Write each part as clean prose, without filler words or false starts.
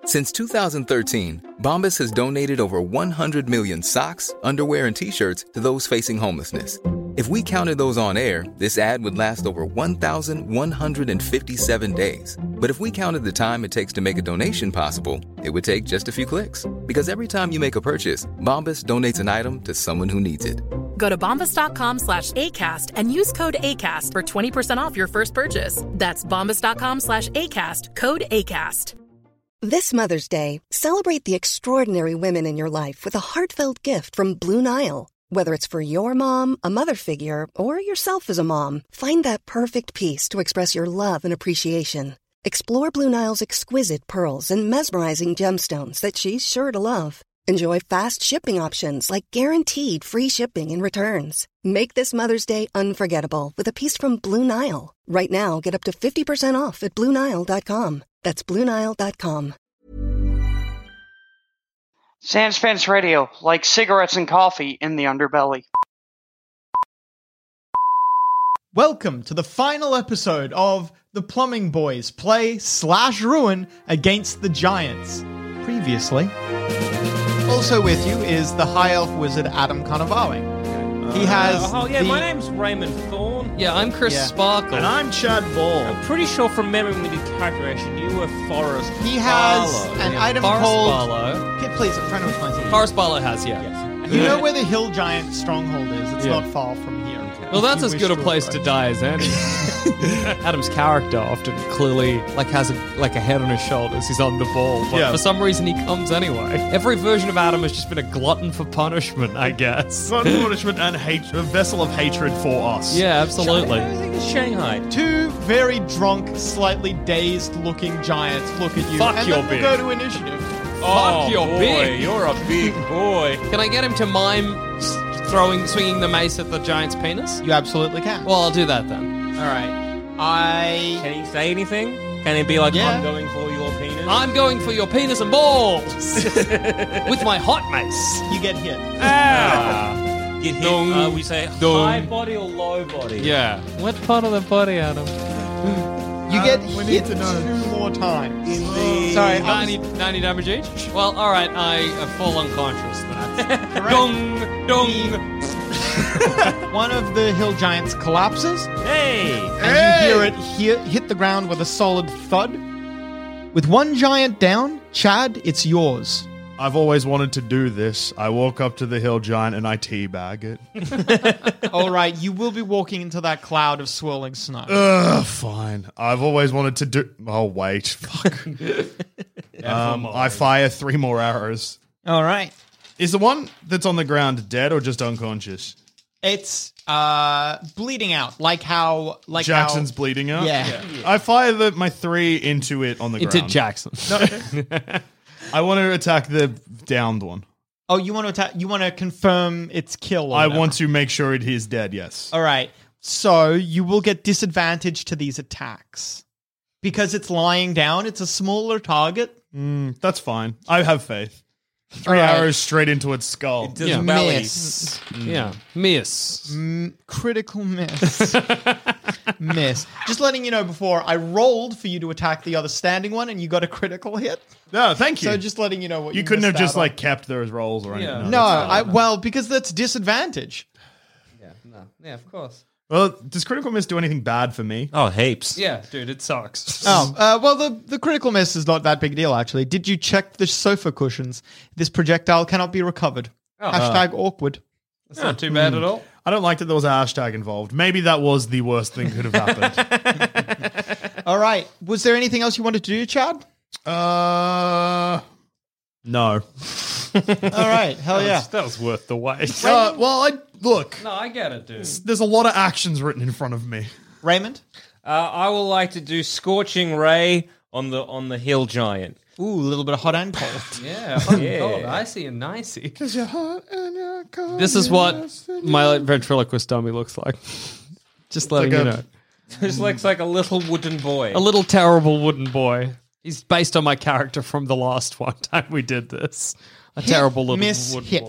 Since 2013, Bombas has donated over 100 million socks, underwear, and T-shirts to those facing homelessness. If we counted those on air, this ad would last over 1,157 days. But if we counted the time it takes to make a donation possible, it would take just a few clicks. Because every time you make a purchase, Bombas donates an item to someone who needs it. Go to bombas.com/ACAST and use code ACAST for 20% off your first purchase. That's bombas.com/ACAST, code ACAST. This Mother's Day, celebrate the extraordinary women in your life with a heartfelt gift from Blue Nile. Whether it's for your mom, a mother figure, or yourself as a mom, find that perfect piece to express your love and appreciation. Explore Blue Nile's exquisite pearls and mesmerizing gemstones that she's sure to love. Enjoy fast shipping options like guaranteed free shipping and returns. Make this Mother's Day unforgettable with a piece from Blue Nile. Right now, get up to 50% off at BlueNile.com. That's BlueNile.com. Sans Fence Radio, like cigarettes and coffee in the underbelly. Welcome to the final episode of The Plumbing Boys play /ruin against the Giants. Previously. Also with you is the High Elf Wizard Adam Cannavale. He has my name's Raymond Thorne. Yeah, I'm Chris Sparkle. And I'm Chad Ball. I'm pretty sure from memory when we did calculation, you were Forrest He has Barlow. an item Forrest called... Barlow. Kid, please, I'm trying to explain to you. Forrest Barlow has, yeah. Yes. You know where the Hill Giant stronghold is? It's not far from here. Well, that's as good a place to die as any. Adam's character often clearly has a head on his shoulders. He's on the ball, but for some reason he comes anyway. Every version of Adam has just been a glutton for punishment, I guess. Glutton for punishment and a vessel of hatred for us. Yeah, absolutely. I think it's Shanghai. Two very drunk, slightly dazed-looking giants look at you. Fuck and your then we'll beard. go to initiative. Fuck your boy, beard. You're a big boy. Can I get him to mime swinging the mace at the giant's penis? You absolutely can. Well, I'll do that then. All right. Can he say anything? Can he be like, Yeah. I'm going for your penis? I'm going for your penis and balls with my hot mace. You get hit. Get hit. Dong. We say Dong. high body or low body? Yeah. What part of the body, Adam? You get we hit need to know. 2 more times. In the... Sorry, 90 damage each? Well, alright, I fall unconscious. Correct. Dong, dong. One of the hill giants collapses, Hey! and you hear it hit the ground with a solid thud. With one giant down, Chad, it's yours. I've always wanted to do this. I walk up to the hill giant and I teabag it. All right, you will be walking into that cloud of swirling snow. Fine. I've always wanted to do... Oh, wait. Fuck. I fire 3 more arrows. All right. Is the one that's on the ground dead or just unconscious? It's bleeding out, like how Jackson's bleeding out? Yeah. I fire my 3 into it on the ground. Into Jackson. I want to attack the downed one. Oh, you want to attack? You want to confirm its kill? Or I whatever. want to make sure it is dead, yes. All right. So you will get disadvantage to these attacks because it's lying down. It's a smaller target. That's fine. I have faith. 3 All right. arrows straight into its skull. It doesn't belly. Miss. Yeah. Miss. Critical miss. Miss. Just letting you know before, I rolled for you to attack the other standing one and you got a critical hit. No, thank you. So just letting you know what you couldn't have missed just out on. kept those rolls or anything. No, well, because that's disadvantage. Yeah, of course. Well, does critical miss do anything bad for me? Oh, heaps. Yeah, dude, it sucks. Well, the critical miss is not that big a deal, actually. Did you check the sofa cushions? This projectile cannot be recovered. Hashtag awkward. That's not too bad at all. I don't like that there was a hashtag involved. Maybe that was the worst thing could have happened. All right. Was there anything else you wanted to do, Chad? No. All right. Hell yeah. That was worth the wait. Look. No, I get it, dude. There's a lot of actions written in front of me. Raymond? I would like to do Scorching Ray on the hill giant. Ooh, a little bit of hot and cold. Yeah, cold, icy and nicey. Because you're hot and you're cold. This is what my ventriloquist dummy looks like. Just letting you know. Just looks like a little wooden boy. A little terrible wooden boy. He's based on my character from the last one time we did this. A terrible little miss, wooden hit. boy.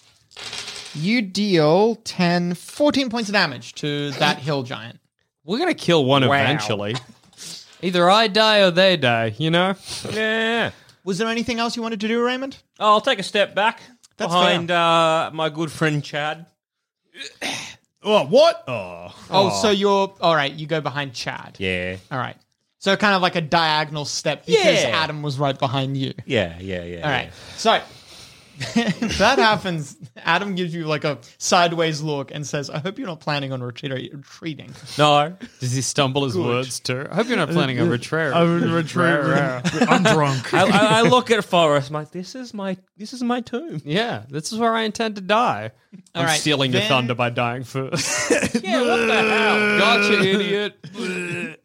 You deal 14 points of damage to that hill giant. We're going to kill one eventually. Either I die or they die, you know? Yeah. Was there anything else you wanted to do, Raymond? I'll take a step back That's behind my good friend Chad. Oh, what? Oh. So you're... All right, you go behind Chad. Yeah. All right. So kind of like a diagonal step because Yeah. Adam was right behind you. Yeah. All right. So if that happens, Adam gives you like a sideways look and says, I hope you're not planning on retreating. No. Does he stumble his words too? I hope you're not planning a retreat. I'm drunk. I look at Forrest. I'm like, this is my tomb. Yeah, this is where I intend to die. I'm right, stealing your then- thunder by dying first. Yeah. What the hell? Gotcha, idiot.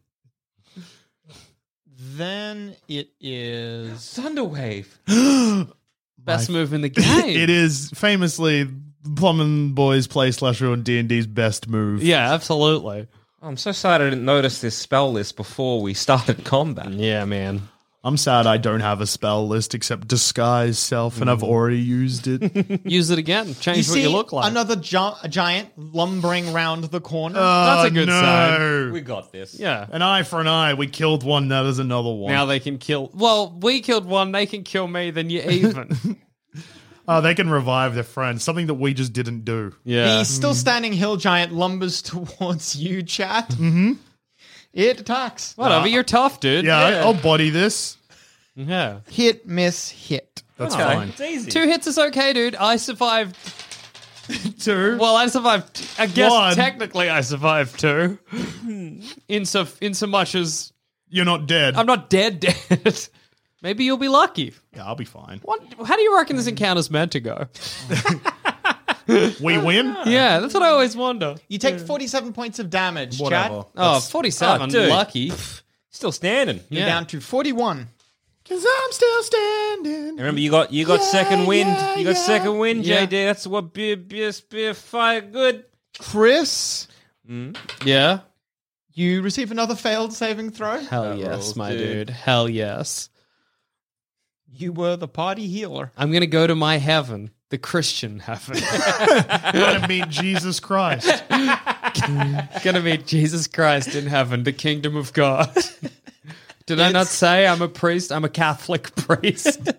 Then it is... Thunderwave. Best move in the game. It is famously Plumbing Boys Play / Ruin D&D's best move. Yeah, absolutely. I'm so sad I didn't notice this spell list before we started combat. Yeah, man. I'm sad I don't have a spell list except Disguise Self, and I've already used it. Use it again. Change what see you look like. another giant lumbering round the corner. That's a good sign. We got this. Yeah. An eye for an eye. We killed one. Now there's another one. Now they can kill... Well, we killed one. They can kill me. Then you're even. They can revive their friend. Something that we just didn't do. Yeah. The still standing hill giant lumbers towards you, Chat. Mm-hmm. It attacks. Whatever. You're tough, dude. Yeah, I'll body this. Yeah. Hit, miss, hit. That's Okay. fine. It's easy. 2 hits is okay, dude. I survived... 2. Well, I survived... I guess 1. technically I survived 2. in so much as... You're not dead. I'm not dead. Maybe you'll be lucky. Yeah, I'll be fine. How do you reckon this encounter's meant to go? We win? Yeah, that's what I always wonder. You take 47 points of damage, Whatever. Chat. Oh, 47. Oh, dude. Lucky. Still standing. You're Yeah. down to 41. Because I'm still standing. Remember, you got second wind. yeah, You got yeah. second wind, Yeah. JD. That's what be fire good. Chris, Yeah. you receive another failed saving throw. Hell yes, rolls, my dude. dude. Hell yes. You were the party healer. I'm going to go to my heaven, the Christian heaven. Gonna meet Jesus Christ. Going to meet Jesus Christ in heaven, the kingdom of God. Did I not say I'm a priest? I'm a Catholic priest.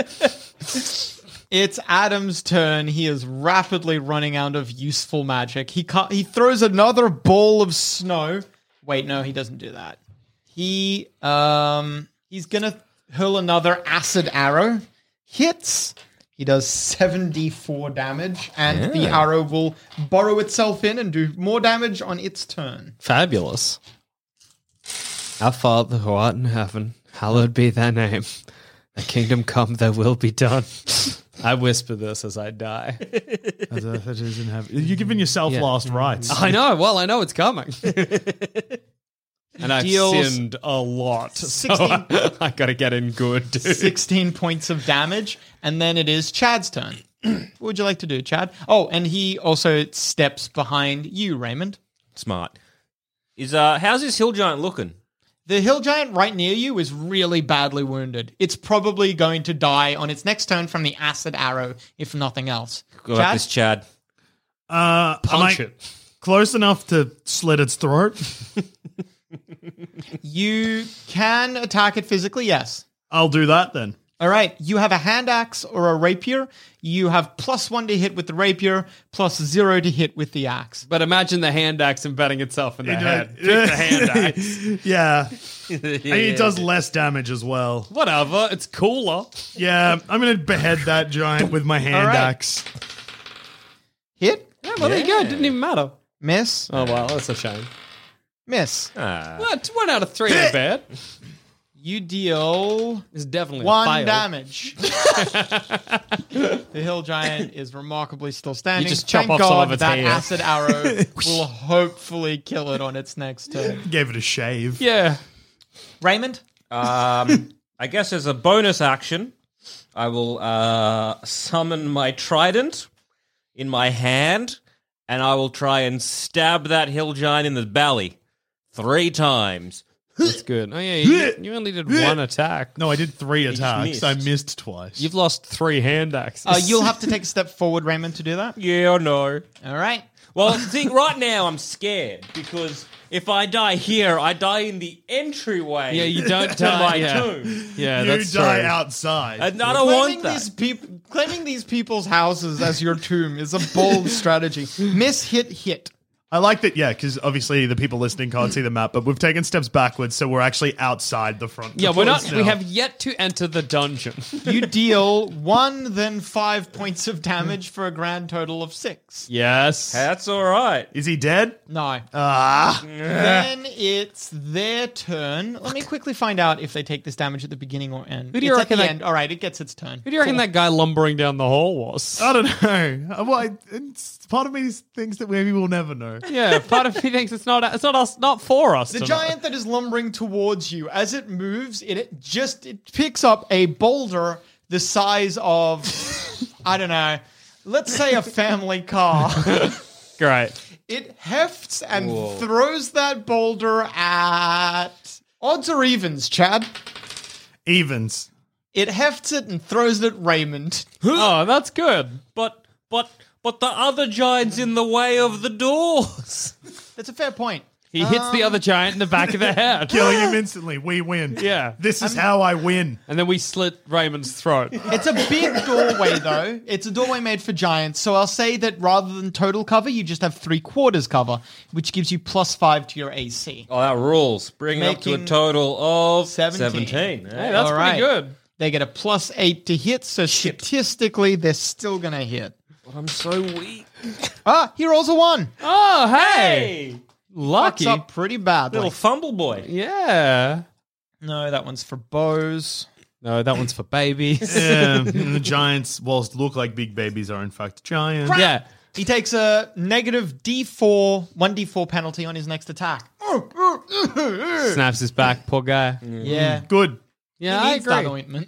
It's Adam's turn. He is rapidly running out of useful magic. He throws another ball of snow. Wait, no, he doesn't do that. He's gonna hurl another acid arrow. Hits. He does 74 damage, and the arrow will burrow itself in and do more damage on its turn. Fabulous. Our Father who art in heaven, hallowed be thy name. Thy kingdom come, thy will be done. I whisper this as I die. You're giving yourself Yeah. last rites. I know. Well, I know it's coming. And I've deals sinned a lot. 16 So I got to get in good, dude. 16 points of damage, and then it is Chad's turn. What would you like to do, Chad? Oh, and he also steps behind you, Raymond. Smart. How's this hill giant looking? The hill giant right near you is really badly wounded. It's probably going to die on its next turn from the acid arrow, if nothing else. Go like this, Chad. Punch it. Close enough to slit its throat. You can attack it physically, yes. I'll do that then. All right, you have a hand axe or a rapier. You have +1 to hit with the rapier, +0 to hit with the axe. But imagine the hand axe embedding itself in the head. Pick the hand axe. Yeah. And it does less damage as well. Whatever. It's cooler. Yeah, I'm going to behead that giant with my hand right. axe. Hit, Yeah, well, there you go. It didn't even matter. miss, Oh, well, that's a shame. miss. What? 1 out of 3 ain't bad. You deal It's definitely a 1 fail. damage. The hill giant is remarkably still standing. You just chop Thank off God some of its that hair. acid arrow will hopefully kill it on its next turn. Gave it a shave. Yeah. Raymond? I guess as a bonus action, I will summon my trident in my hand, and I will try and stab that hill giant in the belly 3 times. That's good. Oh, yeah. You only did 1 attack. No, I did 3 attacks. missed. I missed twice. You've lost 3 hand axes. You'll have to take a step forward, Raymond, to do that. Yeah, I know. All right. Well, see, right now I'm scared because if I die here, I die in the entryway. Yeah, you don't to die. my yeah. tomb. Yeah, You that's die true. outside. And I don't want that. Claiming these people's houses as your tomb is a bold strategy. Miss, hit. I like that, yeah, because obviously the people listening can't see the map, but we've taken steps backwards, so we're actually outside the front. Yeah, we're not. doors now. We have yet to enter the dungeon. You deal 1, then 5 points of damage for a grand total of 6. Yes. That's all right. Is he dead? No. Ah. Then it's their turn. Let me quickly find out if they take this damage at the beginning or end. Who do you It's reckon at the that- end. All right, it gets its turn. Who do you reckon that guy lumbering down the hall was? I don't know. Well, part of me thinks that maybe we'll never know. Yeah, part of me thinks it's not us, not for us. The to know. giant that is lumbering towards you, as it moves, it picks up a boulder the size of, I don't know, let's say a family car. Great. It hefts and throws that boulder at odds or evens, Chad. Evens. It hefts it and throws it at Raymond. Oh, that's good. But the other giant's in the way of the doors. That's a fair point. He hits the other giant in the back of the head. Killing him instantly. We win. Yeah. This is how I win. And then we slit Raymond's throat. It's a big doorway, though. It's a doorway made for giants. So I'll say that rather than total cover, you just have 3/4 cover, which gives you +5 to your AC. Oh, that rules. Bring it up to a Making total of 17. Hey, Hey, that's All pretty right. good. They get a +8 to hit, so statistically, they're still going to hit. But I'm so weak. Ah, he rolls a 1. Oh, hey. Hey! Lucky. Fucks up pretty badly. Little fumble boy. Yeah. No, that one's for bows. No, that one's for babies. Yeah, and the giants, whilst look like big babies, are in fact giants. Yeah. He takes a negative D4, 1d4 penalty on his next attack. Snaps his back, poor guy. Yeah. Good. Yeah, He I needs that agree. ointment.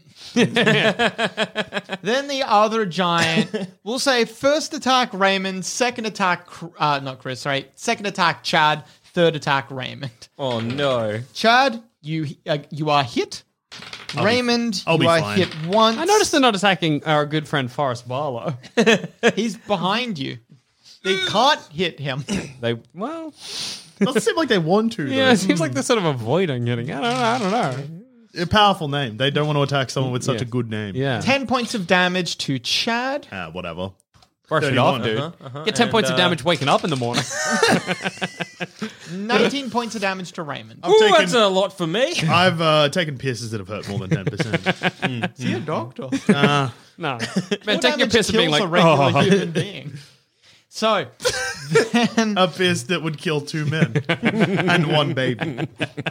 Then the other giant, we'll say first attack Raymond, second attack, not Chris, sorry, second attack Chad, third attack Raymond. Oh, no. Chad, you are hit. Raymond, I'll be you are fine. hit once. I noticed they're not attacking our good friend Forrest Barlow. He's behind you. They can't hit him. Doesn't seem like they want to, though. Yeah, it seems like they're sort of avoiding hitting. I don't know. A powerful name. They don't want to attack someone with such Yeah. a good name. Yeah. 10 points of damage to Chad. Whatever. Brush it 31. off, dude. Get 10 points of damage waking up in the morning. 19 points of damage to Raymond. Ooh, that's a lot for me. I've taken pisses that have hurt more than 10%. See a doctor. No. Man, taking a piss and being like, a regular oh. human being. So, then A piss that would kill 2 men and 1 baby.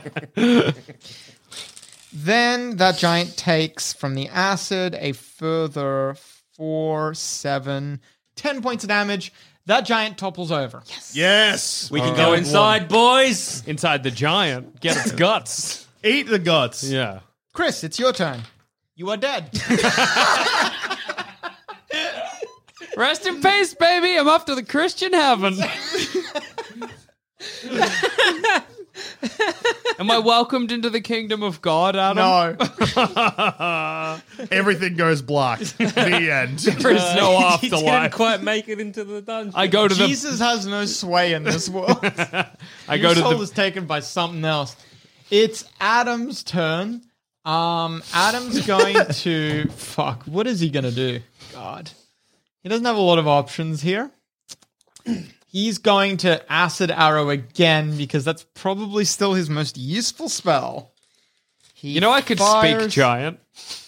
Then that giant takes from the acid a further 4, 7, 10 points of damage. That giant topples over. Yes. We can go inside, boys. Inside the giant. Get its guts. Eat the guts. Yeah. Chris, it's your turn. You are dead. Rest in peace, baby. I'm off to the Christian heaven. Am I welcomed into the kingdom of God, Adam? No. Everything goes black. The end. There is no He didn't afterlife. quite make it into the dungeon. I go to the. Jesus has no sway in this world. I Your go to soul the. is taken by something else. It's Adam's turn. Adam's going to... Fuck, what is he going to do? God. He doesn't have a lot of options here. He's going to Acid Arrow again because that's probably still his most useful spell. You know, I could speak giant.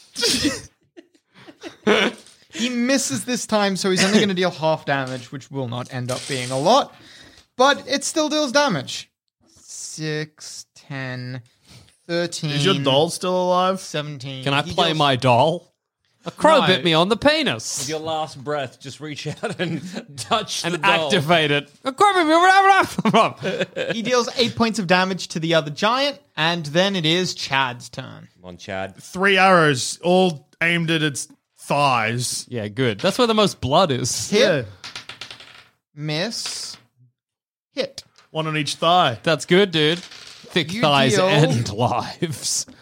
He misses this time, so he's only going to deal half damage, which will not end up being a lot. But it still deals damage. 6, 10, 13. Is your doll still alive? 17. Can I He play deals- my doll? A crow No. bit me on the With penis. your last breath, just reach out and touch the And doll. activate it. A crow bit me. He deals 8 points of damage to the other giant, and then it is Chad's turn. Come on, Chad. 3 arrows, all aimed at its thighs. Yeah, good. That's where the most blood is. Hit, miss, hit. 1 on each thigh. That's good, dude. Thick You thighs deal- end lives.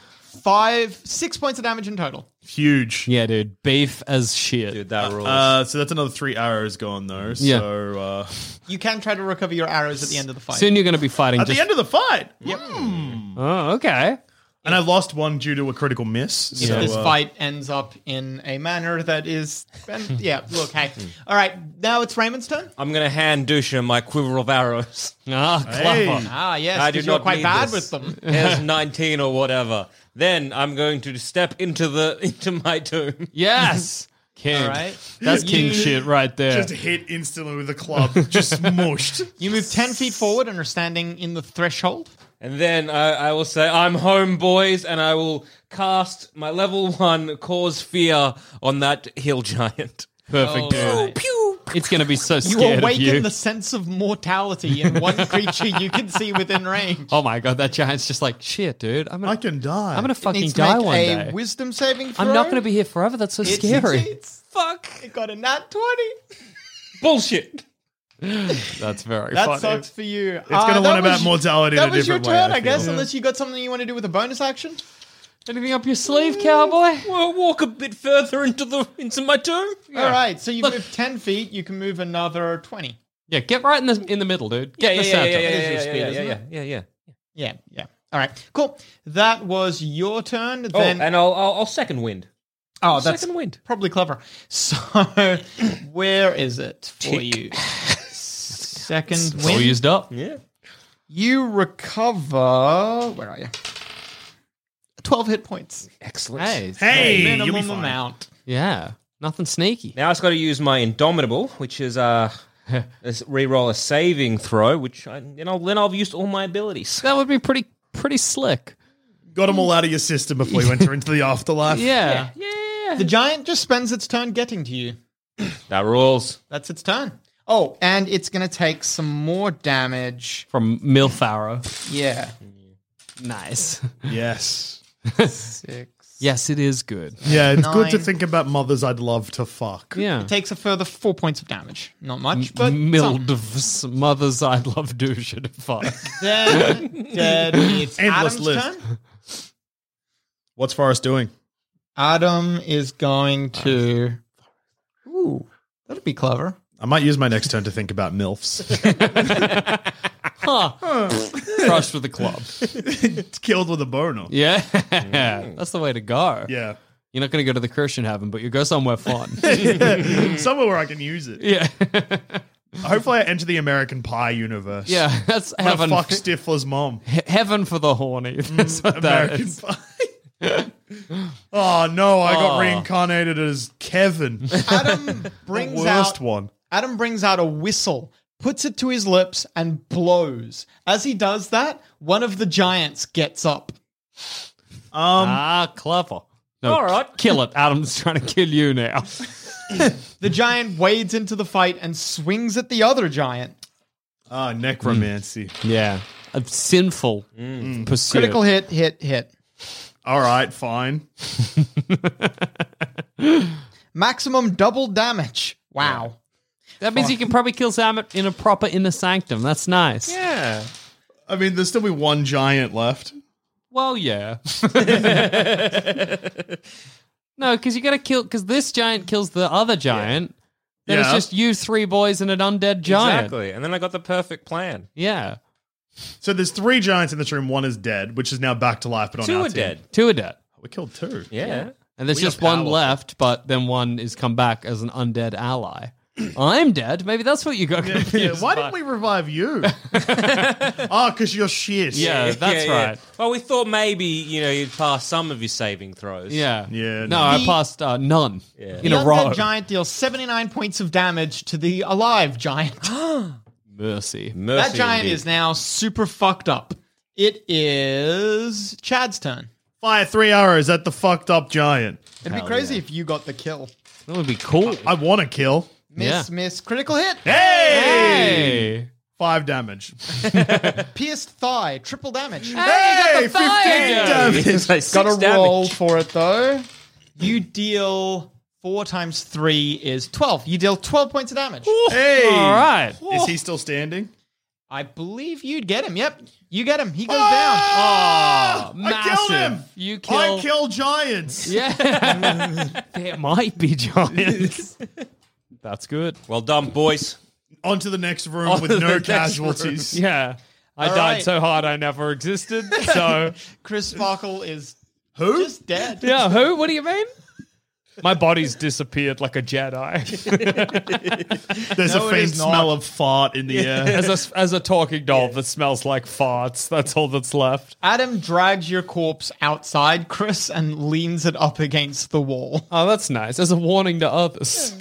6 points of damage in total. Huge. Yeah, dude. Beef as shit. Dude, that rules. So that's another 3 arrows gone though. Yeah. So You can try to recover your arrows at the end of the fight. Soon you're going to be fighting at the end of the fight. Yep. Oh, okay. And I lost one due to a critical miss. If So, this fight ends up in a manner that is... yeah, look, hey. All right, now it's Raymond's turn. I'm going to hand Dusha my quiver of arrows. Ah, Hey. clever. Ah, yes, I do because you're not quite need bad this. with them. Here's 19 or whatever. Then I'm going to step into my tomb. Yes. King. All right. That's king shit right there. just hit instantly with a club. Just smushed. You move 10 feet forward and are standing in the threshold. And then I will say, I'm home, boys, and I will cast my level 1 Cause Fear on that hill giant. Perfect, dude. Pew! It's going to be so You scared of awaken you. the sense of mortality in one creature you can see within range. Oh my god, that giant's just like, shit, dude. I'm I gonna can die. fucking Needs to die make one a day. wisdom saving throw. I'm not going to be here forever. That's so It scary. succeeds. Fuck. It got a nat 20. Bullshit. That's very That funny. sucks for you. It's going to learn about mortality in That a was your different way. turn, I guess, feel. unless you got something you want to do with a bonus action. Anything up your sleeve, cowboy? Well, walk a bit further into my tomb. All right, so you've moved 10 feet. You can move another 20. Yeah, get right in the middle, dude. Get in the center. is your speed, isn't it? Yeah. All right, cool. That was your turn. Then, And I'll second wind. oh, that's second wind. probably clever. So, where is it for you? Second It's all wind. used up. Yeah. You recover. Where are you? 12 hit points. Excellent. Hey, you'll be Minimum fine. amount. Yeah, nothing sneaky. Now I've got to use my Indomitable, which is re-roll a saving throw, which then I've used all my abilities. That would be pretty slick. Got them all out of your system before you enter into the afterlife. Yeah. The giant just spends its turn getting to you. That rules. That's its turn. Oh, and it's going to take some more damage. From Milfaro. Yeah. Nice. Yes. 6. Yes, it is good. Yeah, it's good to 9. think about mothers I'd love to fuck. Yeah. It takes a further 4 points of damage. Not much, but some. Mildev's mothers I'd love Dusha to fuck. Then dead. It's Endless Adam's list. turn. What's Forrest doing? Adam is going to... Ooh, that'd be clever. I might use my next turn to think about MILFs. Crushed with a club. It's killed with a boner. Yeah. That's the way to go. Yeah. You're not going to go to the Christian heaven, but you go somewhere fun. Somewhere where I can use it. Yeah. Hopefully I enter the American Pie universe. Yeah, that's I'm gonna heaven. fuck Stifler's mom. Heaven for the horny. That's what that American is. Pie. Oh no, I got reincarnated as Kevin. Adam brings Worst out one. Adam brings out a whistle, puts it to his lips, and blows. As he does that, one of the giants gets up. Clever. No, All right. Kill it. Adam's trying to kill you now. The giant wades into the fight and swings at the other giant. Necromancy. Yeah. A sinful pursuit. Critical hit. All right, fine. Maximum double damage. Wow. That means you can probably kill Sam in a proper inner sanctum. That's nice. Yeah. I mean, there's still be one giant left. Well, yeah. No, because you got to kill... Because this giant kills the other giant. Then it's Yeah. just you 3 boys and an undead giant. Exactly. And then I got the perfect plan. Yeah. So there's 3 giants in this room. One is dead, which is now back to life, but on 2 our are team. dead. 2 are dead. We killed 2. Yeah. And there's We are just one powerful. left, but then one is come back as an undead ally. I'm dead. Maybe that's what you got confused Yeah, why by. didn't we revive you? Because you're shit. Yeah, that's right. Well, we thought maybe, you'd pass some of your saving throws. Yeah. Yeah, No, no. I passed none Yeah. in The a row. undead giant deals 79 points of damage to the alive giant. Mercy. Mercy That giant indeed. is now super fucked up. It is Chad's turn. Fire 3 arrows at the fucked up giant. It'd be crazy if you got the kill. That would be cool. I want to kill. Miss, critical hit. Hey! 5 damage. Pierced thigh, triple damage. Hey, 15 damage. It's like 6 Gotta damage. roll for it though. You deal 4 times 3 is 12. You deal 12 points of damage. Hey. All right. Is he still standing? I believe you'd get him. Yep, you get him. He goes down. I killed him. Massive. You I kill giants. Yeah. There might be giants. That's good. Well done, boys. On to the next room On with to no the next casualties. Yeah. I All died right. so hard I never existed. So, Chris Sparkle is Who? just dead. yeah, who? What do you mean? My body's disappeared like a Jedi. There's No, a it faint is not. smell of fart in the air. As a talking doll that smells like farts. That's all that's left. Adam drags your corpse outside, Chris, and leans it up against the wall. Oh, that's nice. As a warning to others.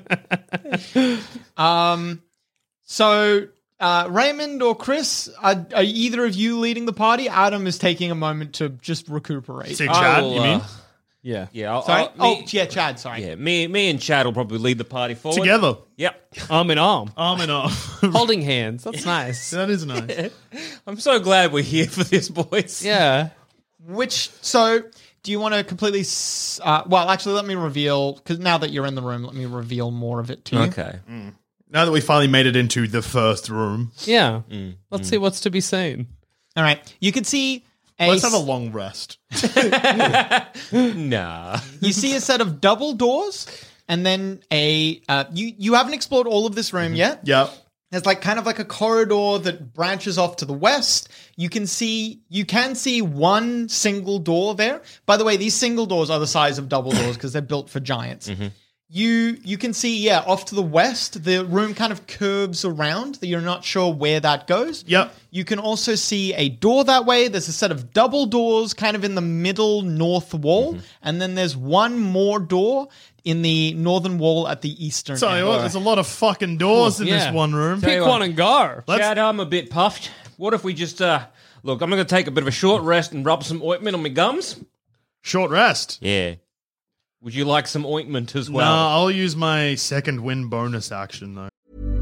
So, Raymond or Chris, are either of you leading the party? Adam is taking a moment to just recuperate. Say I Chad, will, you mean? Yeah. Yeah. Sorry? Me, Chad, sorry. yeah. Me and Chad will probably lead the party forward. Together. Yep. Arm in arm. Arm in arm. Holding hands. That's nice. That is nice. I'm so glad we're here for this, boys. Yeah. So, do you want to completely... well, actually, let me reveal... Because now that you're in the room, let me reveal more of it to you. Okay. Now that we finally made it into the first room, Yeah. Let's see what's to be seen. All right. You can see... let's have a long rest. Nah. You see a set of double doors, and then you haven't explored all of this room yet. Yep. There's kind of a corridor that branches off to the west. You can see one single door there. By the way, these single doors are the size of double doors because they're built for giants. You can see, off to the west, the room kind of curves around. You're not sure where that goes. Yep. You can also see a door that way. There's a set of double doors kind of in the middle north wall. And then there's one more door in the northern wall at the eastern Tell you end. what, there's a lot of fucking doors in Yeah. this one room. Pick one and go. Chad, I'm a bit puffed. What if we just, look, I'm going to take a bit of a short rest and rub some ointment on my gums? Short rest. Yeah. Would you like some ointment as No, well? I'll use my second win bonus action, though.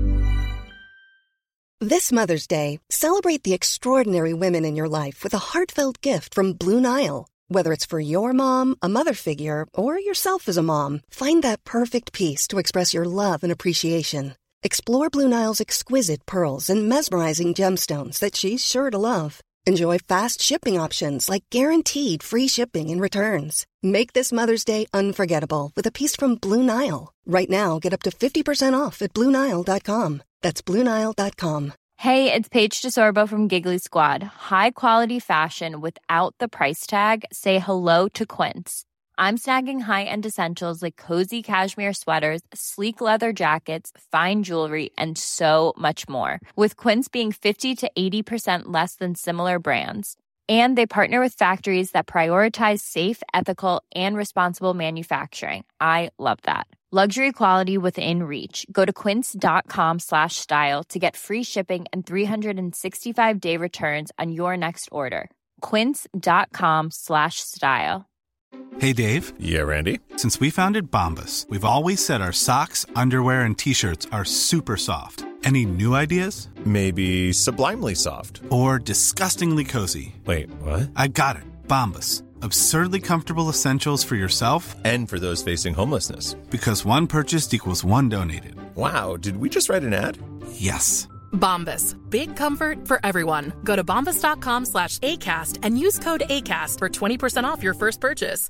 This Mother's Day, celebrate the extraordinary women in your life with a heartfelt gift from Blue Nile. Whether it's for your mom, a mother figure, or yourself as a mom, find that perfect piece to express your love and appreciation. Explore Blue Nile's exquisite pearls and mesmerizing gemstones that she's sure to love. Enjoy fast shipping options like guaranteed free shipping and returns. Make this Mother's Day unforgettable with a piece from Blue Nile. Right now, get up to 50% off at BlueNile.com. That's BlueNile.com. Hey, it's Paige DeSorbo from Giggly Squad. High quality fashion without the price tag. Say hello to Quince. I'm snagging high-end essentials like cozy cashmere sweaters, sleek leather jackets, fine jewelry, and so much more. With Quince being 50 to 80% less than similar brands. And they partner with factories that prioritize safe, ethical, and responsible manufacturing. I love that. Luxury quality within reach. Go to quince.com/style to get free shipping and 365-day returns on your next order. Quince.com/style. Hey, Dave. Yeah, Randy. Since we founded Bombas, we've always said our socks, underwear, and T-shirts are super soft. Any new ideas? Maybe sublimely soft. Or disgustingly cozy. Wait, what? I got it. Bombas. Absurdly comfortable essentials for yourself and for those facing homelessness. Because one purchased equals one donated. Wow, did we just write an ad? Yes. Bombas. Big comfort for everyone. Go to bombas.com/ACAST and use code ACAST for 20% off your first purchase.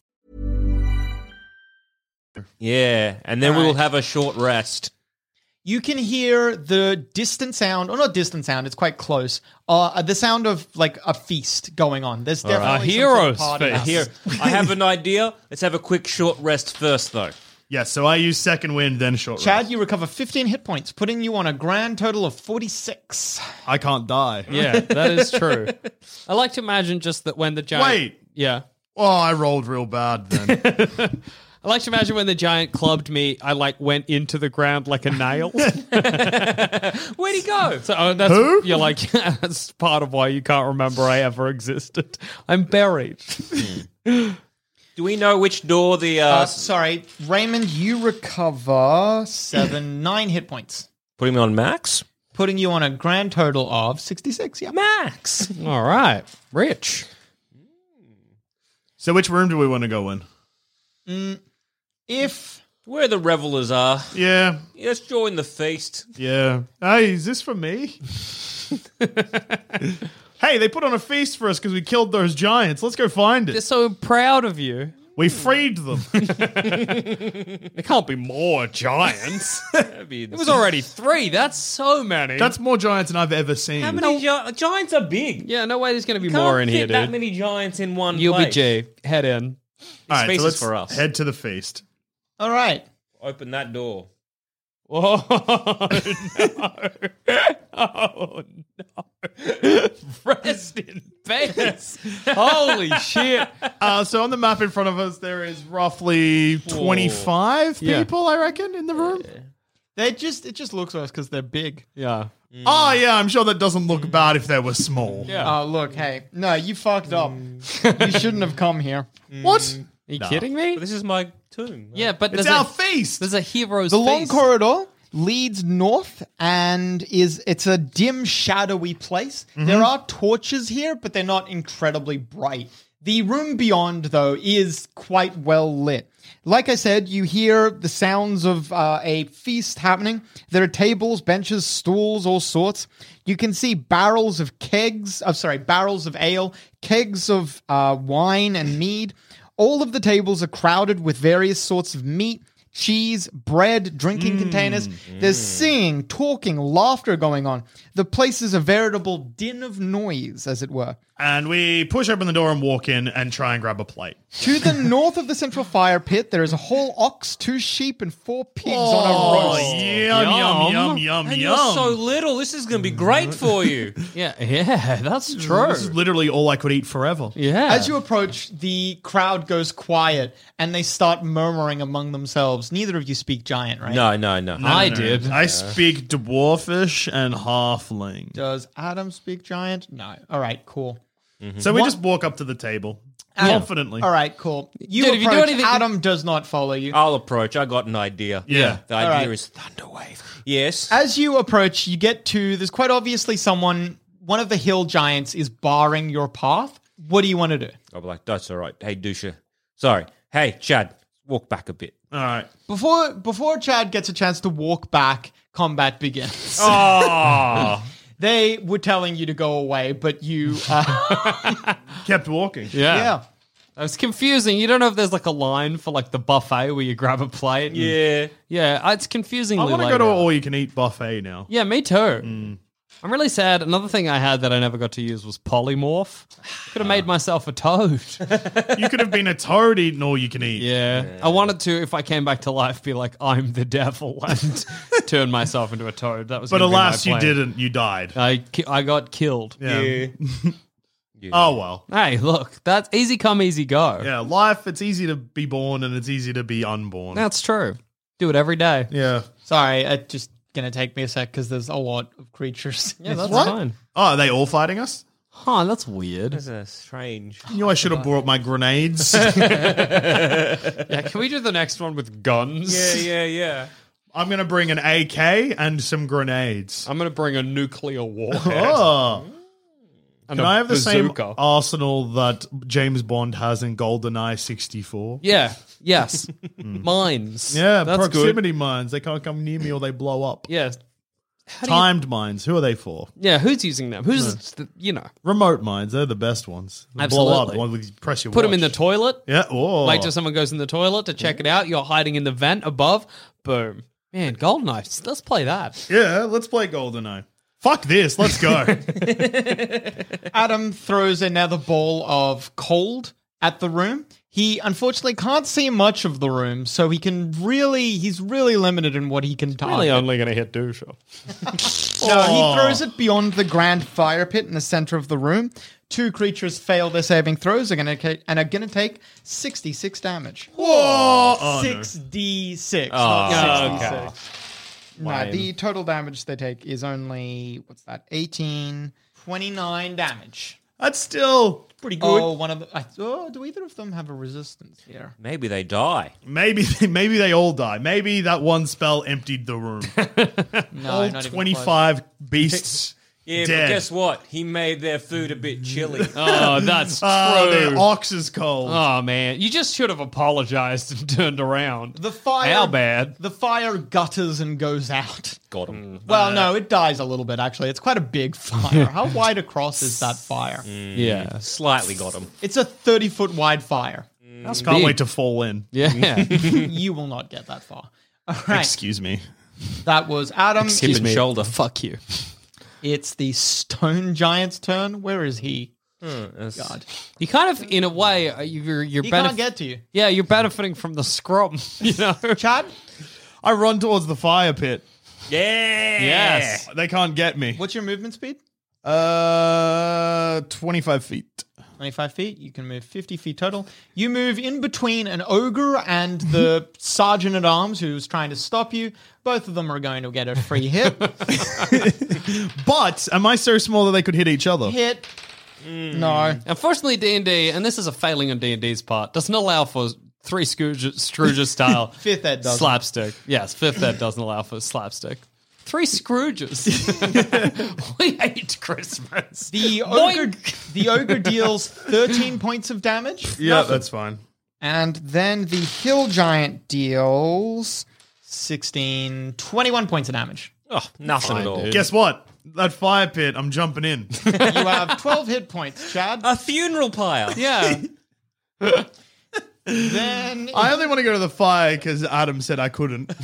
Yeah, and then we will have a short rest. You can hear the distant sound, or not distant sound, it's quite close. The sound of a feast going on. There's definitely some sort of party. Here, I have an idea. Let's have a quick short rest first, though. Yeah, so I use second wind, then short rest. Chad, you recover 15 hit points, putting you on a grand total of 46. I can't die. Yeah, that is true. I like to imagine just that when the giant... Wait. Yeah. Oh, I rolled real bad then. I like to imagine when the giant clubbed me, I went into the ground like a nail. Where'd he go? So that's, Who? You're like, that's part of why you can't remember I ever existed. I'm buried. Do we know which door the... Sorry, Raymond, you recover 9 hit points. Putting me on max? Putting you on a grand total of 66, yeah. Max! All right. Rich. So which room do we want to go in? Where the revelers are. Yeah. Let's join the feast. Yeah. Hey, is this for me? Hey, they put on a feast for us because we killed those giants. Let's go find They're it. so proud of you. We freed them. There can't be more giants. It was already 3. That's so many. That's more giants than I've ever seen. How many giants are big? Yeah, no way there's going to be Can't more in fit here, dude. that many giants in one place. UBG, head in. All right, space so is let's for us. head to the feast. All right. Open that door. Oh, no. Oh, no. Rest in peace. Holy shit. So on the map in front of us, there is roughly 25 people, I reckon, in the room. It just looks worse because they're big. Yeah. Oh, yeah, I'm sure that doesn't look bad if they were small. Yeah. Oh, look, hey. No, you fucked up. You shouldn't have come here. What? Are you kidding me? But this is my tomb. Yeah, but It's our feast. There's a hero's The long feast. corridor leads north and it's a dim, shadowy place. There are torches here, but they're not incredibly bright. The room beyond, though, is quite well lit. Like I said, you hear the sounds of a feast happening. There are tables, benches, stools, all sorts. You can see barrels of ale, kegs of wine and mead. All of the tables are crowded with various sorts of meat, cheese, bread, drinking containers. There's singing, talking, laughter going on. The place is a veritable din of noise, as it were. And we push open the door and walk in and try and grab a plate. To the north of the central fire pit, there is a whole ox, 2 sheep, and 4 pigs on a roast. Yum. And you're so little. This is going to be great for you. Yeah, that's true. This is literally all I could eat forever. Yeah. As you approach, the crowd goes quiet, and they start murmuring among themselves. Neither of you speak giant, right? No. I did. I speak dwarfish and halfling. Does Adam speak giant? No. All right, cool. So we just walk up to the table confidently. All right, cool. You Dude, if you do approach, anything- Adam does not follow you. I'll approach. I got an idea. Yeah. The idea right. is Thunderwave. Yes. As you approach, you get to, there's quite obviously one of the hill giants is barring your path. What do you want to do? I'll be like, that's all right. Hey, Dusha. Sorry. Hey, Chad. Walk back a bit. All right. Before Chad gets a chance to walk back, combat begins. Oh. They were telling you to go away, but you... Kept walking. yeah. It's confusing. You don't know if there's like a line for like the buffet where you grab a plate. Yeah. Yeah, it's confusingly I want to laid go to an out. all-you-can-eat buffet now. Yeah, me too. I'm really sad. Another thing I had that I never got to use was polymorph. Could have made myself a toad. You could have been a toad eating all-you-can-eat. Yeah. I wanted to, if I came back to life, be like, I'm the devil and turn myself into a toad. That was But gonna be my alas, you plan. didn't. You died. I got killed. Yeah. Oh, well. Hey, look, that's easy come, easy go. Yeah, life, it's easy to be born and it's easy to be unborn. That's true. Do it every day. Yeah. Sorry, it's just going to take me a sec because there's a lot of creatures. Yeah, that's What? fine. Oh, are they all fighting us? Huh, that's weird. That's strange. You know, I should have brought my grenades. Yeah, can we do the next one with guns? Yeah. I'm going to bring an AK and some grenades. I'm going to bring a nuclear warhead. Oh. And Can a I have the bazooka. same arsenal that James Bond has in GoldenEye 64? Yeah, yes. Mines. Yeah, that's proximity good. mines. They can't come near me or they blow up. Yeah. Timed mines. Who are they for? Yeah, who's using them? Who's, Remote mines. They're the best ones. They blow up. Absolutely. The one with you press your Put them in the watch. toilet. Yeah. Oh. Wait till someone goes in the toilet to check it out. You're hiding in the vent above. Boom. Man, GoldenEye. Let's play that. Yeah, let's play GoldenEye. Fuck this. Let's go. Adam throws another ball of cold at the room. He unfortunately can't see much of the room, so he's really limited in what he can target. Really only going to hit Dusha. No, he throws it beyond the grand fire pit in the center of the room. 2 creatures fail their saving throws and are going to take 66 damage. Whoa. Oh, no. 6d6, not 66. okay. No, the total damage they take is only, 18, 29 damage. That's still pretty good. Oh, one of the. Do either of them have a resistance here? Maybe they die. Maybe they all die. Maybe that one spell emptied the room. No, All not even 25 beasts Yeah, Dead. but guess what? He made their food a bit chilly. Oh, that's true. Their ox is cold. Oh, man. You just should have apologized and turned around. The fire. How bad? The fire gutters and goes out. Got him. Well, no, it dies a little bit, actually. It's quite a big fire. How wide across is that fire? Yeah. Slightly got him. It's a 30-foot wide fire. Can't big. wait to fall in. Yeah. You will not get that far. All right. Excuse me. That was Adam. Hip and shoulder. Fuck you. It's the stone giant's turn. Where is he? God. You kind of, in a way, you're He can't get to you. Yeah, you're benefiting from the scrum, you know? Chad, I run towards the fire pit. Yeah. Yes. They can't get me. what's your movement speed? 25 feet. 25 feet. You can move 50 feet total. You move in between an ogre and the sergeant at arms who's trying to stop you. Both of them are going to get a free hit. But am I so small that they could hit each other? Hit. No. Unfortunately, D&D, and this is a failing on D&D's part, doesn't allow for Three Scrooges style Fifth ed doesn't. slapstick. Yes, fifth ed doesn't allow for slapstick. Three Scrooges. We hate Christmas. The ogre deals 13 points of damage. Yeah, that's fine. And then the hill giant deals 21 points of damage. Oh, nothing at all. Guess what? That fire pit, I'm jumping in. You have 12 hit points, Chad. A funeral pyre. Yeah. Then I only want to go to the fire because Adam said I couldn't.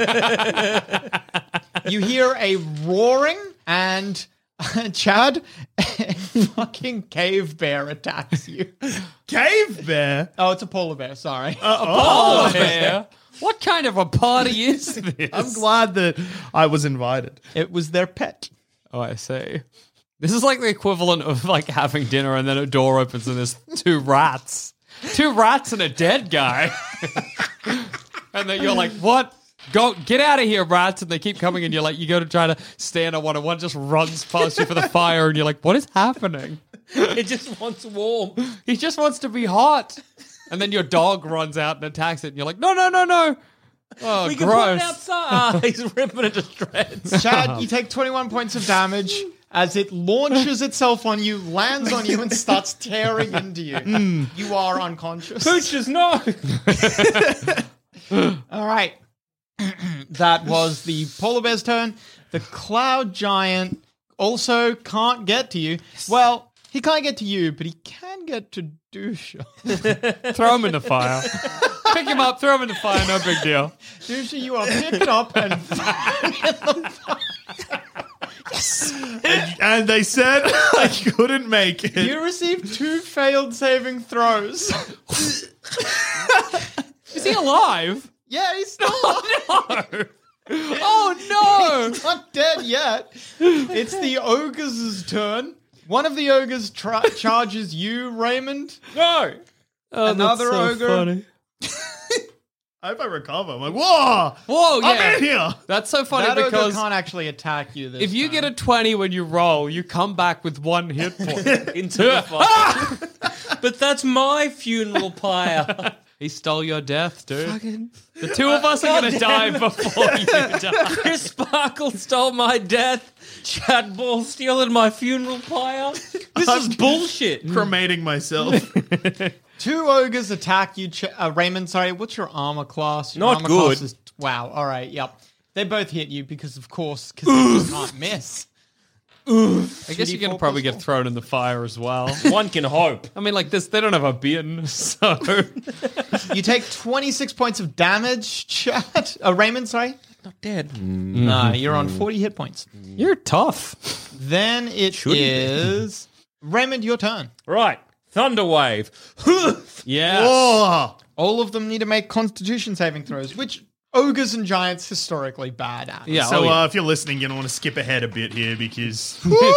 you hear a roaring and Chad, a fucking cave bear attacks you. Cave bear? Oh, it's a polar bear, sorry. Polar bear? What kind of a party is this? I'm glad that I was invited. It was their pet. Oh, I see. This is like the equivalent of like having dinner and then a door opens and there's two rats. Two rats and a dead guy. And then you're like, what? Go, get out of here, rats. And they keep coming and you're like, you go to try to stand on one and one just runs past you for the fire and you're like, what is happening? It just wants warm. He just wants to be hot. And then your dog runs out and attacks it and you're like, no. Oh, We can gross. put it outside. He's ripping it to shreds. Chad, you take 21 points of damage as it launches itself on you, lands on you, and starts tearing into you. You are unconscious. Pooches, no. All right. That was the polar bear's turn. The cloud giant also can't get to you. Well, he can't get to you, but he can get to Dusha. Throw him in the fire. Pick him up, throw him in the fire, no big deal. Dusha, you are picked up and thrown in the fire. And they said I couldn't make it. You received 2 failed saving throws. Is he alive? Yeah, he's still alive. Oh, no. He's not dead yet. It's the ogre's turn. One of the ogres charges you, Raymond. No. Oh, Another that's so ogre. funny. I hope I recover. I'm like, whoa! Whoa, yeah. I'm in here! That's so funny That ogre because can't actually attack you this if you time. get a 20 when you roll, you come back with 1 hit point. Into the fire. But that's my funeral pyre. He stole your death, dude. The two of us are going to die before you die. Chris Sparkle stole my death. Chad Ball stealing my funeral pyre. This is bullshit. Cremating myself. 2 ogres attack you, Raymond. Sorry, what's your armor class? Your Not armor good. Class is, wow. All right. Yep. They both hit you because you can't miss. I guess you 2d4 can probably plus get thrown in the fire as well. One can hope. I mean, like this, they don't have a bin, so You take 26 points of damage, Chad. Raymond, sorry. Not dead. No, you're on 40 hit points. you're tough. Then it is Raymond, your turn. Right. Thunderwave. Yeah. Oh, All of them need to make Constitution saving throws, which ogres and giants historically bad at. Yeah. so if you're listening, you're going to want to skip ahead a bit here because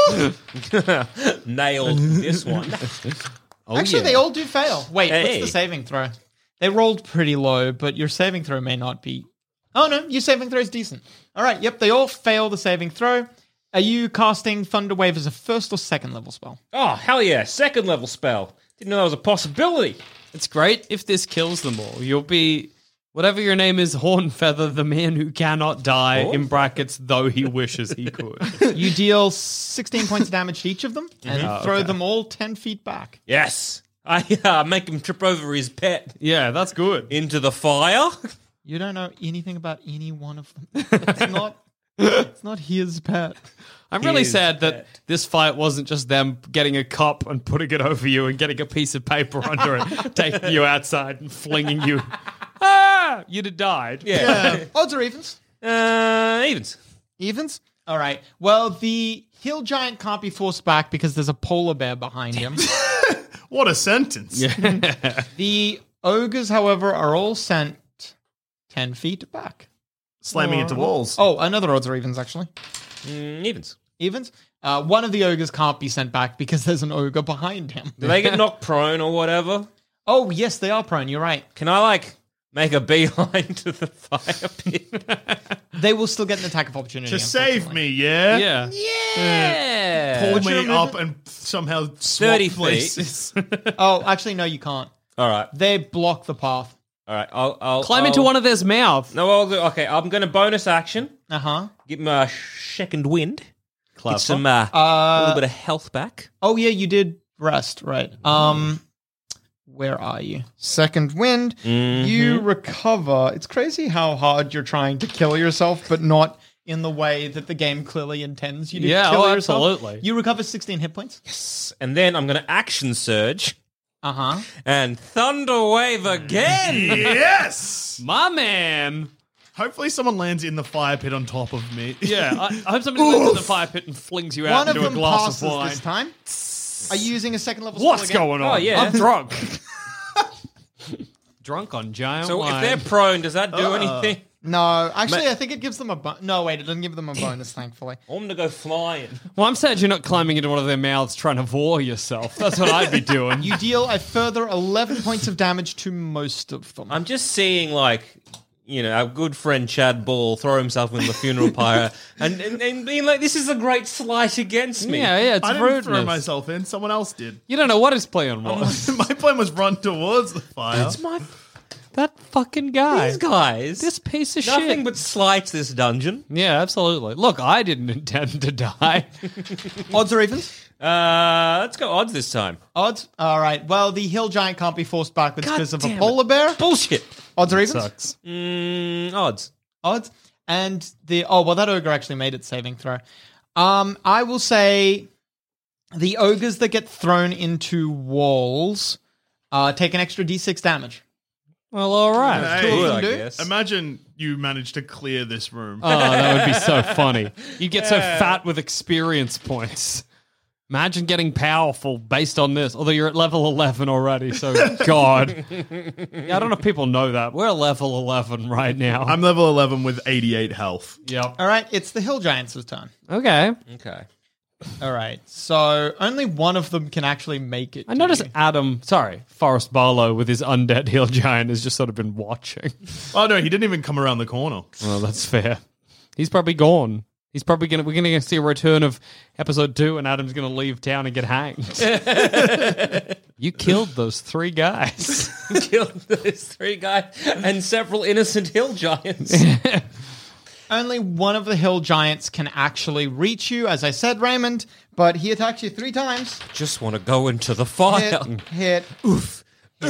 Nailed this one. Actually, they all do fail. Wait, Hey. what's the saving throw? They rolled pretty low, but your saving throw may not be. Oh no, your saving throw is decent. All right, yep, they all fail the saving throw. Are you casting Thunderwave as a 1st or 2nd level spell? Oh, hell yeah. 2nd level spell. Didn't know that was a possibility. It's great if this kills them all. You'll be Whatever your name is, Hornfeather, the man who cannot die, in brackets, though he wishes he could. You deal 16 points of damage to each of them and throw them all 10 feet back. Yes. I make him trip over his pet Yeah, that's good. into the fire. You don't know anything about any one of them. It's not his pet. I'm really His sad that pet. this fight wasn't just them getting a cup and putting it over you and getting a piece of paper under it, taking you outside and flinging you. You'd have died. Yeah. Odds or evens? Evens. Evens? All right. Well, the hill giant can't be forced back because there's a polar bear behind him. What a sentence. The ogres, however, are all sent 10 feet back. Slamming into walls. Oh, another odds or evens, actually. Evens. Evens? One of the ogres can't be sent back because there's an ogre behind him. Do they get knocked prone or whatever? Oh, yes, they are prone. You're right. Can I, make a beeline to the fire pit? They will still get an attack of opportunity. To save me, yeah? Yeah. Pull me up and somehow swap 30 feet. places. Oh, actually, no, you can't. All right. They block the path. All right. I'll Climb into one of their mouths. No, I'll do. Okay, I'm going to bonus action. Uh-huh. Give him a second wind. Clever. Get some a little bit of health back. Oh, yeah, you did rest, right. Where are you? Second wind. You recover. It's crazy how hard you're trying to kill yourself, but not in the way that the game clearly intends you to kill yourself. Absolutely. You recover 16 hit points. And then I'm going to action surge Uh-huh. and thunder wave again. Yes! My man. Hopefully someone lands in the fire pit on top of me. Yeah, I hope somebody lands in the fire pit and flings you out One of into a them glass passes of wine. this time. Are you using a second level spell What's again? going on? Oh, yeah. I'm drunk. Drunk on giant So wine. if they're prone, does that do anything? No, actually, I think it gives them a no, wait, it doesn't give them a bonus, thankfully. I'm going to go flying. Well, I'm sad you're not climbing into one of their mouths trying to vor yourself. That's what I'd be doing. You deal a further 11 points of damage to most of them. I'm just seeing, our good friend Chad Ball throw himself in the funeral pyre and being like, this is a great slight against me. Yeah, it's I didn't rudeness. throw myself in. Someone else did. You don't know what his plan was. My plan was run towards the fire. That fucking guy. These guys. This piece of Nothing shit. but slights this dungeon. Yeah, absolutely. Look, I didn't intend to die. Odds or evens? Let's go odds this time. Odds? All right. Well, the hill giant can't be forced backwards because of a polar bear. Bullshit. Odds or evens? Sucks. Odds. Odds. And that ogre actually made its saving throw. I will say the ogres that get thrown into walls take an extra d6 damage. Well, all right. Hey, Two of them I do. guess. Imagine you managed to clear this room. Oh, that would be so funny. You get so fat with experience points. Imagine getting powerful based on this. Although you're at level 11 already, so God. Yeah, I don't know if people know that. We're at level 11 right now. I'm level 11 with 88 health. Yep. All right. It's the hill giants' turn. Okay. Okay. All right. So only one of them can actually make it. I noticed Forrest Barlow with his undead hill giant has just sort of been watching. Oh, no, he didn't even come around the corner. Well, that's fair. He's probably gone. He's probably we're gonna see a return of episode 2 and Adam's gonna leave town and get hanged. You killed those 3 guys. Killed those 3 guys and several innocent hill giants. Only one of the hill giants can actually reach you, as I said, Raymond, but he attacks you 3 times. Just want to go into the fire. Hit. Oof.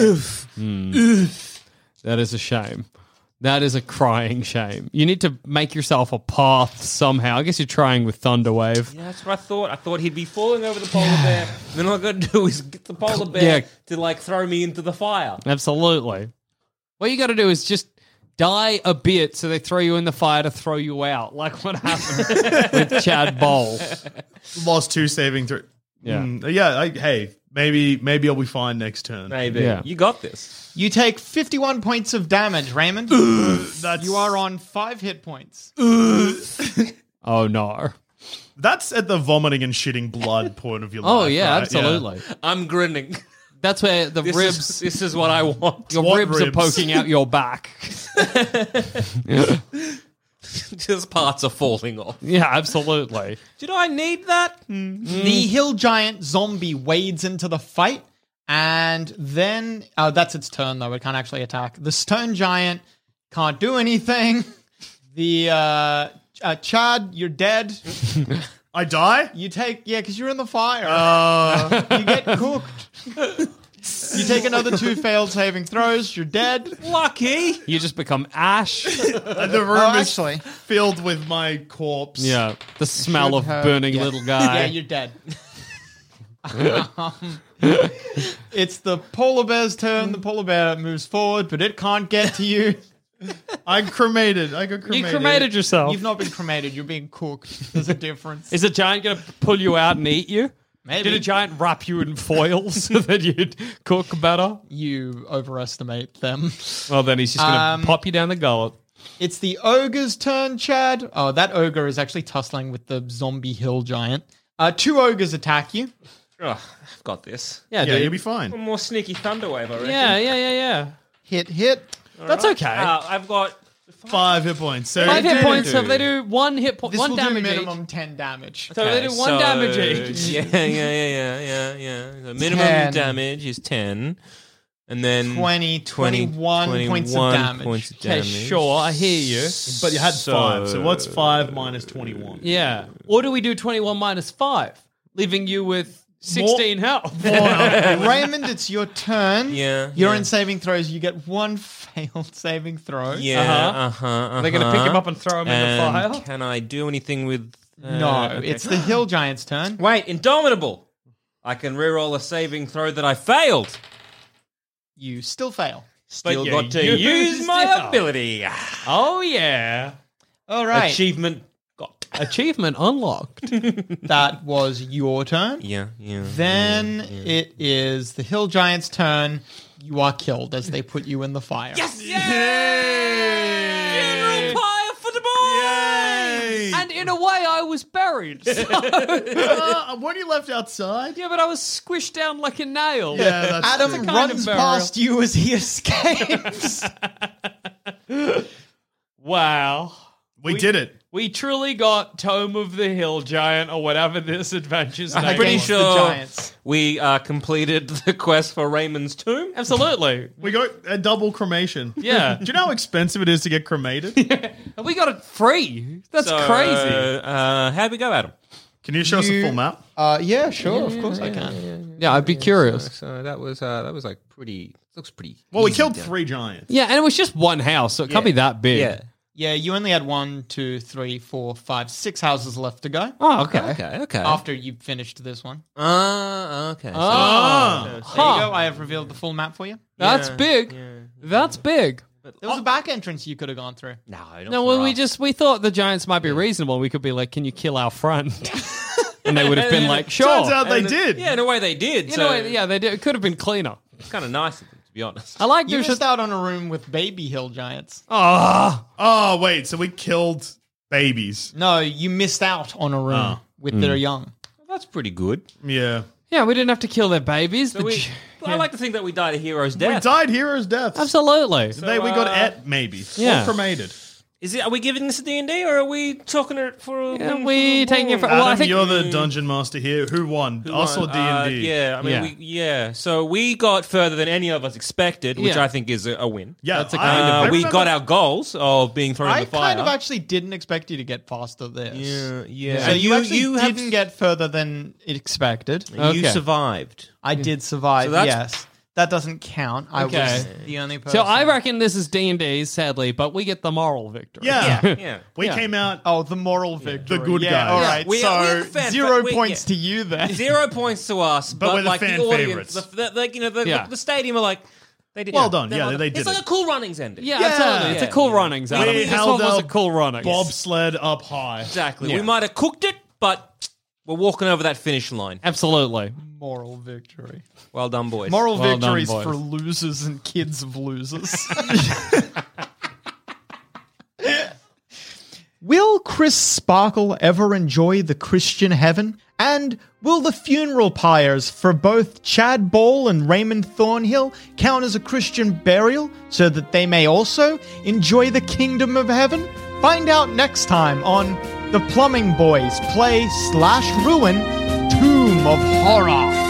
That is a shame. That is a crying shame. You need to make yourself a path somehow. I guess you're trying with Thunderwave. Yeah, that's what I thought. I thought he'd be falling over the polar bear. Then all I got to do is get the polar bear to throw me into the fire. Absolutely. What you got to do is just die a bit so they throw you in the fire to throw you out, like what happened with Chad Bowl. Lost 2 saving through. Yeah. Hey, maybe I'll be fine next turn. Maybe. Yeah. You got this. You take 51 points of damage, Raymond. You are on 5 hit points. Oh, no. That's at the vomiting and shitting blood point of your life. Oh, yeah, right? absolutely. I'm grinning. That's where the ribs... This is what I want. Your ribs are poking out your back. Just parts are falling off. Yeah, absolutely. Did I need that? The hill giant zombie wades into the fight, and then that's its turn though. It can't actually attack. The stone giant can't do anything. The Chad, you're dead. I die? You take because you're in the fire. You get cooked. You take another 2 failed saving throws. You're dead. Lucky. You just become ash. And the room is filled with my corpse. Yeah, the smell of burning little guy. Yeah, you're dead. It's the polar bear's turn. The polar bear moves forward, but it can't get to you. I'm cremated. I got cremated. You cremated yourself. You've not been cremated. You're being cooked. There's a difference. Is a giant going to pull you out and eat you? Maybe. Did a giant wrap you in foil so that you'd cook better? You overestimate them. Well, then he's just going to pop you down the gullet. It's the ogre's turn, Chad. Oh, that ogre is actually tussling with the zombie hill giant. 2 ogres attack you. Oh, I've got this. Yeah, you'll be fine. One more sneaky Thunderwave, I reckon. Yeah. Hit. That's okay. I've got 5 hit points. So 5 hit points, so if they do 1 hit point, This 1 will damage do each. minimum 10 damage. So they do 1 damage each. Yeah. The minimum 10. damage is 10. And then 21 points of damage. Okay, sure, I hear you. But you had 5. So what's 5 minus 21? Yeah. Or do we do 21 minus 5, leaving you with 16 health? Raymond, it's your turn. Yeah. You're in saving throws. You get 1 failed saving throw. Yeah. They're going to pick him up and throw him in the fire? Can I do anything with... No, okay. it's the hill giant's turn. Wait, Indomitable! I can reroll a saving throw that I failed. You still fail. Still you got to used use my it. ability. Oh, yeah. All right. Achievement got. Achievement unlocked. That was your turn. Yeah. Then it is the hill giant's turn. You are killed as they put you in the fire. Yes! Funeral pyre for the boys! And in a way, I was buried. So- Weren't you left outside? yeah, but I was squished down like a nail. Yeah, that's Adam true. runs burial. past you as he escapes. Wow. We did it. We truly got Tome of the Hill Giant, or whatever this adventure's name I'm pretty Against the sure giants. we completed the quest for Raymond's tomb. Absolutely. We got a double cremation. Yeah. Do you know how expensive it is to get cremated? And we got it free. That's So, crazy. How'd we go, Adam? Can you show us a full map? Yeah, sure. Of course I can. Yeah, I'd be curious. So that was like pretty. Looks pretty. Well, we easy killed done. 3 giants. Yeah, and it was just one house, so it can't be that big. Yeah. Yeah, you only had 1, 2, 3, 4, 5, 6 houses left to go. Oh, okay. Okay. After you finished this one. Okay. There you go. I have revealed the full map for you. That's big. That's big. There was a back entrance you could have gone through. No, well, we thought the giants might be reasonable. We could be like, "Can you kill our friend?" And they would have been like, "Sure." Turns out they did. Yeah, in a way they did. You know, yeah, they did. It could have been cleaner. It's kind of nice of them, to be honest. I like You there's missed just out on a room with baby hill giants. Oh, wait. So we killed babies. No, you missed out on a room with their young. That's pretty good. Yeah. yeah, we didn't have to kill their babies. So I like to think that we died a hero's death. We died heroes' deaths. Absolutely. We got et maybe. Yeah. Or cremated. Are we giving this a D&D or are we talking it for? we taking it for? Adam, Well, I think you're the dungeon master here. Who won? Us or D&D? Yeah, I mean, Yeah. So we got further than any of us expected, which Yeah. I think is a win. Yeah, That's a kind We remember- got our goals of being thrown in I the fire. kind of actually didn't expect you to get past this. Yeah. So And you actually you didn't get further than expected. You Okay. survived. I did survive, So that's- yes. That doesn't count. I Okay. was the only person. so. I reckon this is D&D, sadly, but we get the moral victory. Yeah. Yeah. We Yeah. came out. Oh, the moral victory. The good yeah, guys. all Yeah. right. We're So the fan- 0 we- points yeah. to you then. 0 points to us, but we're the like fan the audience, favorites. the stadium are like, they did. Well done. Yeah, they did It's like it. a cool runnings ending. Yeah, absolutely. It's a cool runnings. Adam. We This held one was a our cool runnings. bobsled up high. Exactly. Yeah. We might have cooked it, but we're walking over that finish line. Absolutely. Moral victory. Well done, boys. Moral Well done, victories boys. for losers and kids of losers. Will Chris Sparkle ever enjoy the Christian heaven? And will the funeral pyres for both Chad Ball and Raymond Thornhill count as a Christian burial so that they may also enjoy the kingdom of heaven? Find out next time on The Plumbing Boys Play /Ruin Tomb of Horror.